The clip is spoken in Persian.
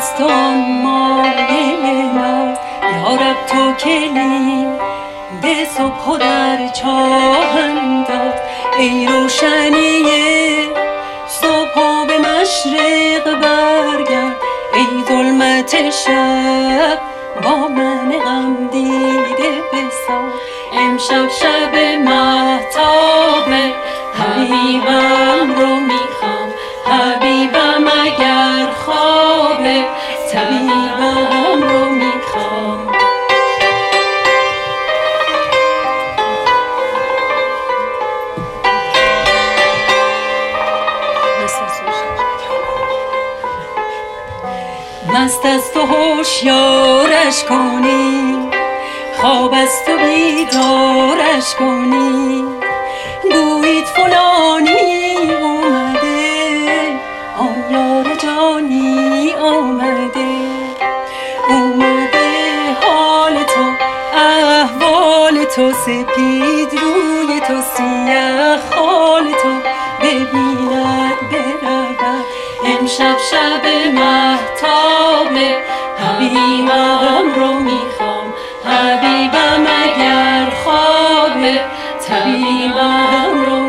است آن مایه ناز. یارب تو کلی به صبح و در چاه انداز. ای روشنی صبح و به مشرق برگرد. ای ظلمت شب با من غم دیده بساز. امشب شب مهتاب حبیبم رو میخوام. حبیبم اگر خوابه طبیبم رو میخوام. مست است و هوشیارش کنی، خواب است و بیدارش کنی. گویید فلانی اومده، آن یار جانی آمده. اومده حال تو احوال تو، سپید روی تو سیه خال تو ببیند برود. امشب شب مهتاب حبیبم رو میخوام. حبیبم اگر خوابه طبیبم رو